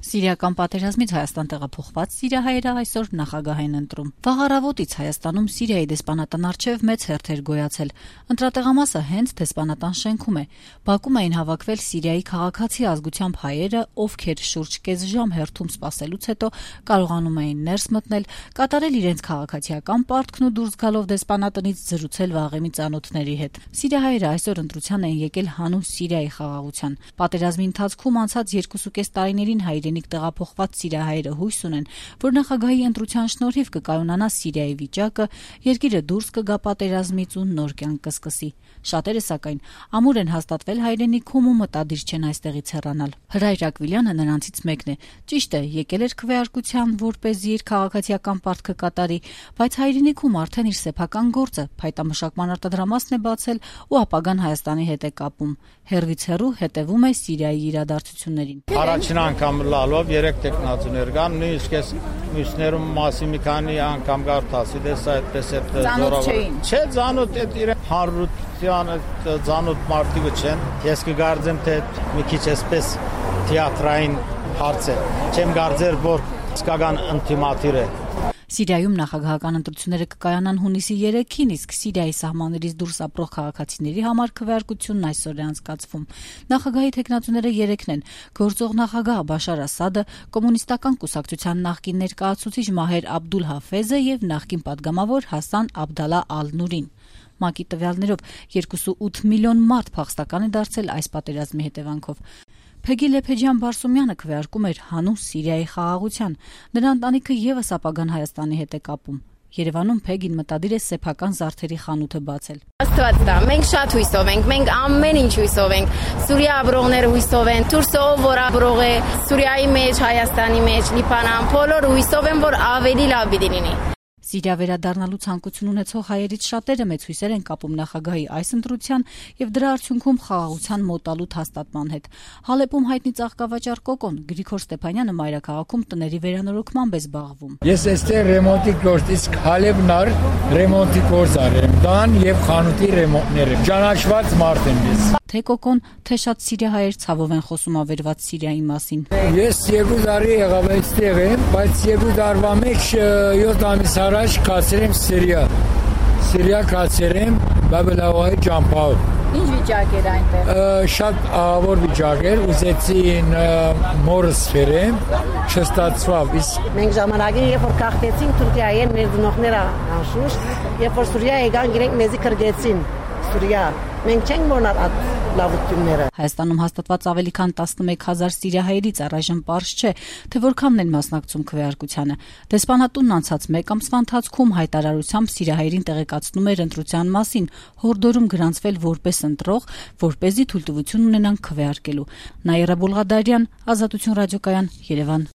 Սիրիական պատերազմից Հայաստան տեղափոխված սիրիահայերը այսօր նախագահ են ընտրում։ Վաղ առավոտից Հայաստանում Սիրիայի դեսպանատան առջև մեծ հերթեր գոյացել։ Ընտրատեղամասը հենց դեսպանատան շենքում է։ Բակում էին հավաքվել Սիրիայի քաղաքացի ազգությամբ հայերը, ովքեր շուրջ կես ժամ հերթում սպասելուց հետո կարողանում էին ներս մտնել, կատարել իրենց քաղաքացիական պարտքն ու դուրս գալով դեսպանատնից զրուցել վաղեմի ծանոթների հետ։ Սիրիահայերը այսօր ընտրության են եկել հանուն Սիրիայի խաղաղության։ Պատերազմի ընթացքում անցած 2.5 տարիներին հայրենիք տեղափոխված սիրիահայերը հույս ունեն, որ նախագահի ընտրության շնորհիվ կկայունանա Սիրիայի վիճակը, երկիրը դուրս կգա պատերազմից ու նոր կյանք կսկսի։ Շատերը, սակայն, ամուր են հաստատվել հայրենիքում ու մտադիր չեն այստեղից հեռանալ։ Հրայր Ակվիլյանը նրանցից մեկն է։ Ճիշտ է, եկել էր քվեարկության, որպեսզի իր քաղաքացիական պարտքը կատարի, բայց հայրենիքում արդեն իր սեփական գործը փայտամշակման արտադրամասն է բացել ու ապագան Հայաստանի հետ է կապում։ Հեռվից հեռու հետևում է Սիրիայի իրադարձություններին։ Առաջին անգամ լալով 3 տեխնացուներ կան, նույնիսկ ես մյուսներում մասի մի քանի անգամ գարտասի դեսա այդպես է Ծանոթ չէին։ Չէ, ծանոթ է իրեն հանրության ծանոթ մարդիկ չեն։ Ես կգարձեմ թե մի քիչ էսպես թիատրային հարց է։ Չեմ գարձեր որ իսկական ինտիմատիր է։ Սիրիայում նախագահական ընտրությունները կկայանան հունիսի 3-ին, իսկ Սիրիայի սահմաններից դուրս ապրող քաղաքացիների համար քվեարկությունն այսօր է անցկացվում։ Նախագահի թեկնածուները 3-ն են՝ գործող նախագահ Բաշար Ասադը, կոմունիստական կուսակցության նախկին ներկայացուցիչ Մահեր Աբդուլ Հաֆեզը եւ նախկին падգամավոր Հասան Աբդալա Ալ-Նուրին։ ՄԱԿ-ի տվյալներով 2.8 միլիոն մարդ փախստական է դարձել այս պատերազմի հետևանքով։ Փեգի Լեփեջյան Բարսումյանը քվեարկում էր հանուն Սիրիայի խաղաղության։ Նրա ընտանիքը եւս ապագան Հայաստանի հետ է կապում։ Երևանում Փեգին մտադիր է սեփական զարդերի խանութը բացել։ Աստված դա, մենք շատ հույսով ենք, մենք ամեն ինչ հույսով ենք։ Սուրիա ապրողները հույսով են, Թուրքիայով որ ապրող է, Սուրիայի մեջ, Հայաստանի մեջ, Լիբանան, բոլորը հույսով են, որ ավելի լավ պիտի լինի։ Սիրիա վերադառնալու ցանկություն ունեցող հայերից շատերը մեծ հույսեր են կապում նախագահի այս ընտրության եւ դրա արդյունքում խաղաղության մոտալուտ հաստատման հետ։ Հալեպում հայտնի ծաղկավաճառ Կոկոն Գրիգոր Ստեփանյանը մայրաքաղաքում տների վերանորոգմամբ է զբաղվում։ Ես այստեղ ռեմոնտի գործ, իսկ Հալեպն ար ռեմոնտի գործ արեմ, դան եւ խանութի ռեմոնտներ եմ։ Ճանաչված մարդ եմ ես։ Թե Կոկոն, թե շատ սիրիահայեր ցավով են խոսում ավերված Սիրիայի մասին։ Ես 2 տարի եղավ այստեղ եմ, բայց 2 տարվա մեջ 7 ամիս առաջ կացրեմ Սիրիա կացրեմ Բաբելավայի ճամփայով։ Ինչ վիճակ էր այնտեղ։ Շատ ահավոր վիճակ էր, ուզեցին մորս ֆերեմ, չստացավ։ Մենք ժամանակին երբ որ կախվեցինք Թուրքիայի մեր դնողները անշուշտ, երբ որ Սուրիա եկան, իրենք մեզի կրկեցին Սուրիա։ Մենք չենք մոռանալ այդ լավությունները։ Հայաստանում հաստատված ավելի քան 11,000 սիրիահայերից առայժմ պարզ չէ, թե որքանն են մասնակցում քվեարկությանը։ Դեսպանատունն անցած 1 ամսվա ընթացքում հայտարարությամբ սիրիահայերին տեղեկացնում էր ընտրության մասին, հորդորում գրանցվել որպես ընտրող, որպեսզի թույլտվություն ունենան քվեարկելու։ Նաիրա Բոլղադարյան, Ազատություն ռադիոկայան, Երևան։